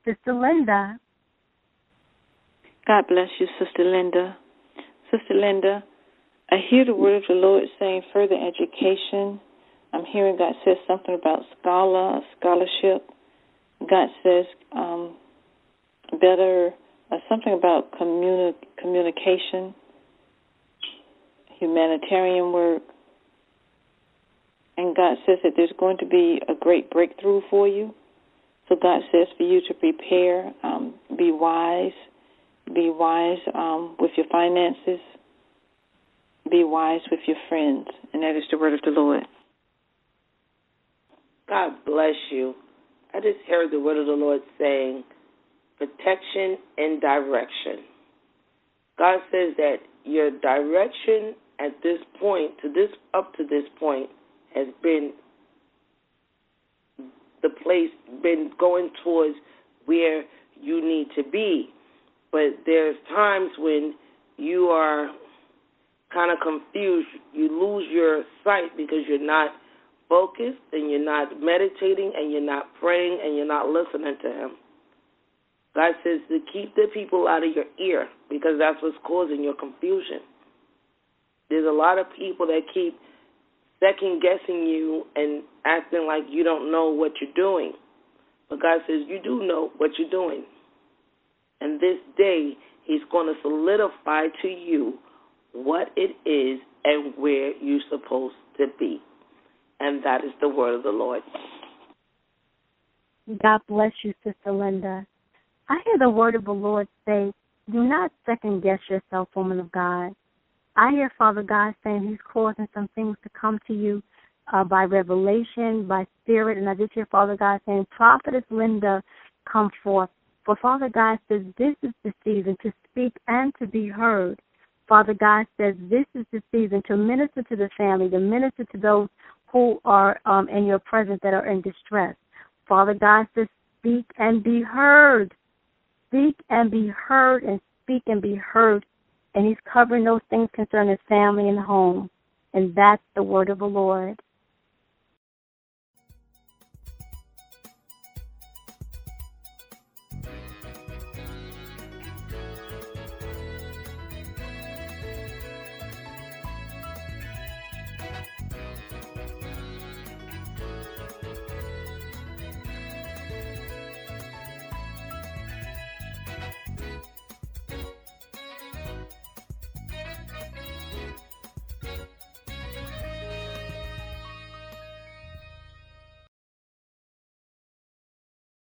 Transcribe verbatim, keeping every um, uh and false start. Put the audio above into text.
Sister Linda. God bless you, Sister Linda. Sister Linda, I hear the word of the Lord saying further education. I'm hearing God says something about scholar, scholarship. God says um, better, uh, something about communi- communication, humanitarian work. And God says that there's going to be a great breakthrough for you. So God says for you to prepare, um, be wise, be wise um, with your finances, be wise with your friends. And that is the word of the Lord. God bless you. I just heard the word of the Lord saying protection and direction. God says that your direction at this point, to this up to this point, has been the place, been going towards where you need to be. But there's times when you are kind of confused. You lose your sight because you're not focused and you're not meditating and you're not praying and you're not listening to him. God says to keep the people out of your ear because that's what's causing your confusion. There's a lot of people that keep second-guessing you and acting like you don't know what you're doing. But God says you do know what you're doing. And this day, he's going to solidify to you what it is and where you're supposed to be. And that is the word of the Lord. God bless you, Sister Linda. I hear the word of the Lord say, do not second-guess yourself, woman of God. I hear Father God saying he's causing some things to come to you uh, by revelation, by spirit, and I just hear Father God saying, Prophetess Linda, come forth. For Father God says this is the season to speak and to be heard. Father God says this is the season to minister to the family, to minister to those who are um, in your presence that are in distress. Father God says speak and be heard. Speak and be heard and speak and be heard. And he's covering those things concerning family and home. And that's the word of the Lord.